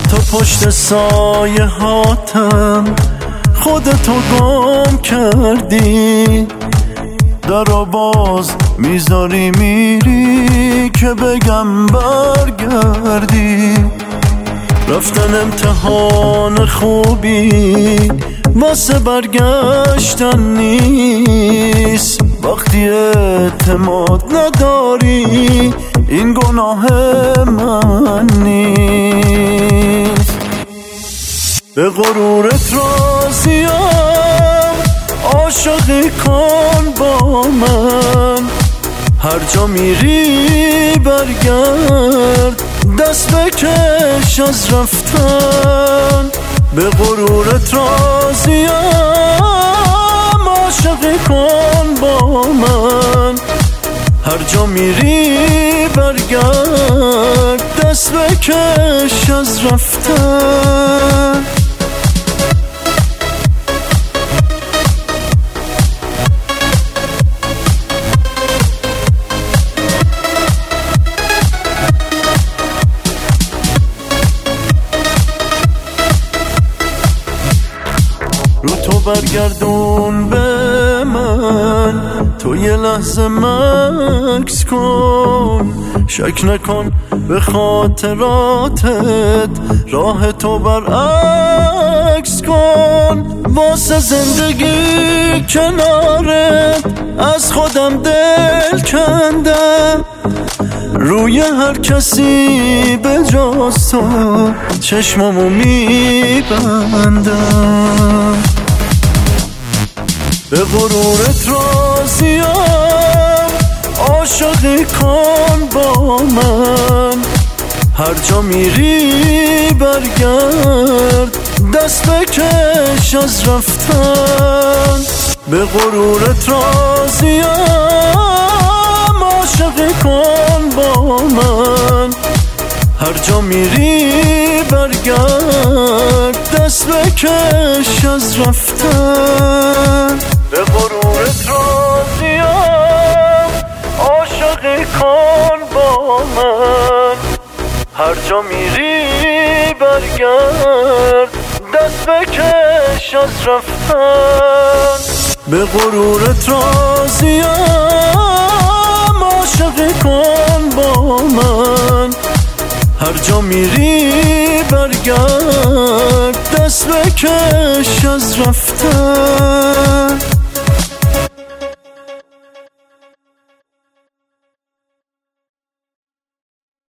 تو پشت سایه هاتم خودتو گم کردی، درو باز میذاری میری که بگم برگردی. رفتن امتحان خوبی واسه برگشتن نیست، وقتی اعتماد نداری این گناه من نیست. به غرورت راضیم، عاشقی کن با من، هر جا میری برگرد دست بکش از رفتن. به غرورت راضیم، عاشقی کن با من، هر جا میری برگرد دست بکش از رفتن. رو تو برگردون به من، تو یه لحظه مکس کن، شک نکن به خاطراتت راه تو برعکس کن. واسه زندگی کنارت از خودم دل کندم، روی هر کسی به جز تو چشممو میبندم. به غرورت راضیم، عاشقی کن با من، هر جا میری برگرد دست بکش از رفتن. به غرورت راضیم، عاشقی کن با من، هر جا میری برگرد دست بکش از رفتن. به غرورت راضیم، عاشقی کن با من، هر جا میری برگرد دست بکش از رفتن. به غرورت راضیم، عاشقی کن با من، هر جا میری برگرد دست بکش از رفتن.